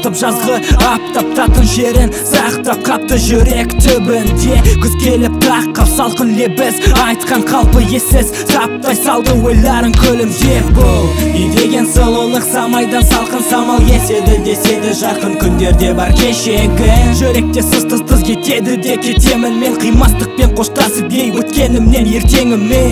жылытып жазғы аптап татын жерін сақтап қапты жүрек түбінде. Күз келіп таққап салқын лебіз айтқан қалпы ессіз таптай салды ойларын күлімдеп. Бұл үй деген сұлулық самайдан салқын самал еседі деседі жарқын күндерде бар кешегін. Жүректе сыз-тыз кетеді де кетемін мен қимастықпен қоштасып ей өткенімнен ертеңіме.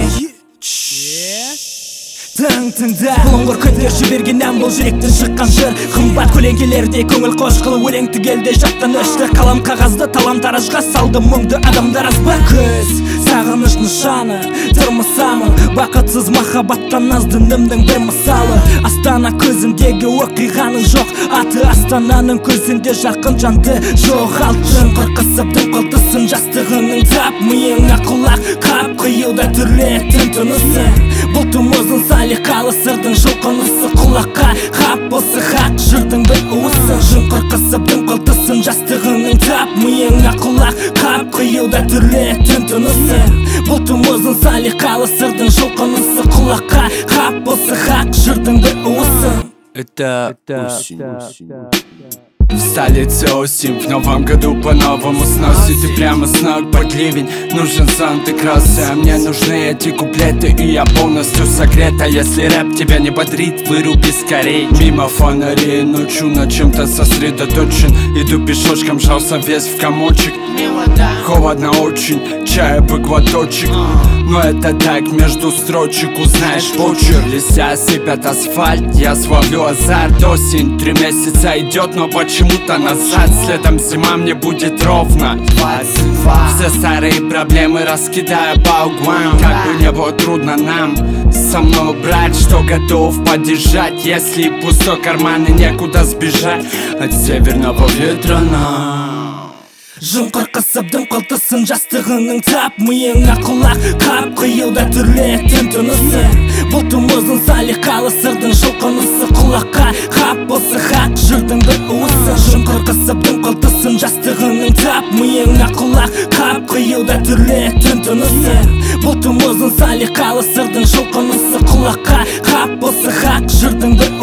Тыңда бұлыңғыр көтер жіберген бұл жүректен шыққан жыр қымбат көлеңкелерде көңіл қошқылы өлең түгелде жаттан өшті қалам қағазды талам таражға салды мұңды адамдар азба. Күз сағыныш нышаны тұрмысамын бақытсыз махаббаттан аз дінімдің бір мысалы. Астана көзіндегі оқиғаның жоқ аты астананың көзінде жарқын жанды жоғалттың қырқысып дымқылтысын жастығының тап миыңа құлақ қап қиюда түрлетін тынысы бұлтымыздың салиқалы сырдың жұлқынысы құлаққа қап болсы хақ жырдың бір уысы жымқыр қысып дымқылтысын жастығының тап миыңа құлақ қап қиюда түрлетін тынысы бұлтымыздың салиқалы сырдың жұлқынысы құлаққа қап болсы хақ жырдың бір уысы. Это осень. В столице осень, в новом году по-новому сносит и прямо с ног под ливень. Нужен сон, ты кроссы, а мне нужны эти куплеты, и я полностью согрет. А если рэп тебя не бодрит, выруби скорей. Мимо фонарей ночью на чем-то сосредоточен. Иду пешочком, сжался весь в комочек. Холодно очень, чая бы глоточек. Но это так, между строчек узнаешь почерк. Листья сыпят асфальт, я словлю азарт. Осень 3 месяца идет, но почему-то назад. Следом зима, мне будет ровно 22. Все старые проблемы раскидаю по углам. Как бы не было трудно нам со мной брать, что готов поддержать. Если пустой карман и некуда сбежать от северного ветра нам. Жымқыр қысып дымқылтысын жастығының тап миыңа құлақ қап қиюда түрлетін тынысы бұлтымыздың салиқалы сырдың жұлқынысы құлаққа қап болсы хақ жырдың бір уысы жымқыр қысып дымқылтысын жастығының тап миыңа құлақ қап қиюда түрлетін тынысы бұлтымыздың салиқалы сырдың жұлқынысы құлаққа қап болсы хақ жырдың бір